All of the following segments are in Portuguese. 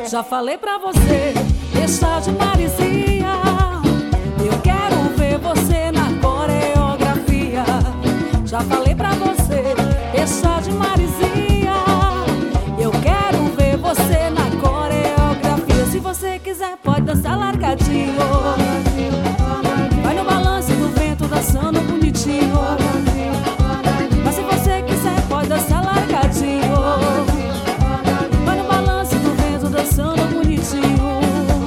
Já falei pra você deixar de marisia. Eu quero ver você na coreografia. Já falei pra você deixar de marisia. Eu quero ver você na coreografia. Se você quiser pode dançar largadinho. Vai no balanço do vento dançando bonitinho. Mas se você quiser pode dançar largadinho. Vai no balanço do vento dançando bonitinho.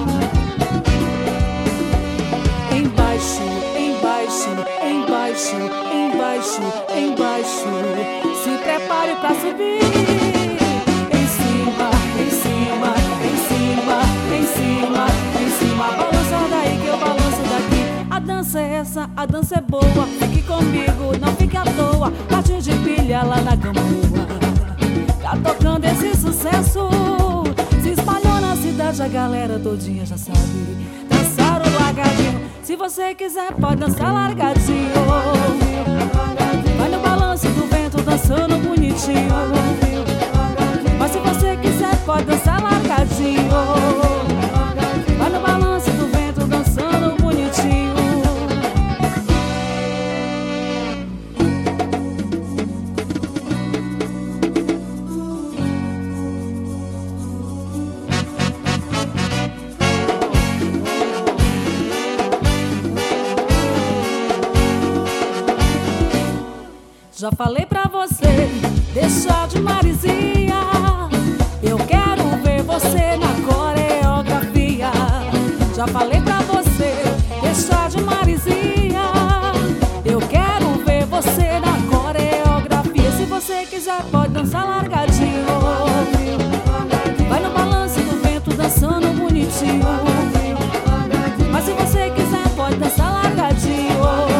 Embaixo, embaixo, embaixo, embaixo, embaixo. Se prepare pra subir. Em cima, em cima, em cima, em cima, em cima. Balança daí que eu balanço daqui. A dança é essa, a dança é boa. Fique comigo, não fique à toa. Jardim de pilha lá na Gamboa. Tá tocando esse sucesso. Se espalhou na cidade, a galera todinha já sabe. Dançar o largadinho. Se você quiser pode dançar largadinho. Vai no balanço do vento dançando bonitinho. Mas se você quiser pode dançar largadinho. Vai no balanço do vento dançando bonitinho. Já falei pra você deixar de marisia. Eu quero ver você na coreografia. Já falei pra você deixar de marisia. Eu quero ver você na coreografia. Se você quiser pode dançar largadinho. Vai no balanço do vento dançando bonitinho. Mas se você quiser pode dançar largadinho.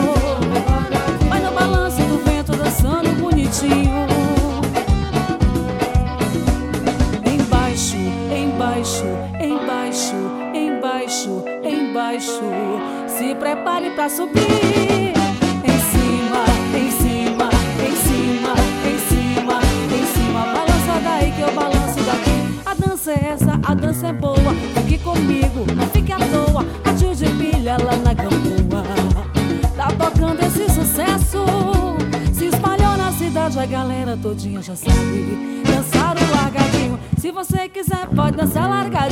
Embaixo, embaixo, embaixo, embaixo, embaixo. Se prepare pra subir. Em cima, em cima, em cima, em cima, em cima. Balança daí que eu balanço daqui. A dança é essa, a dança é boa. Fique comigo, não fique à toa. A tio de pilha lá na Gamboa. Tá tocando esse sucesso. Se espalhou na cidade, a galera todinha já sabe. Dançar o largadinho. Se você quiser pode dançar largadinho.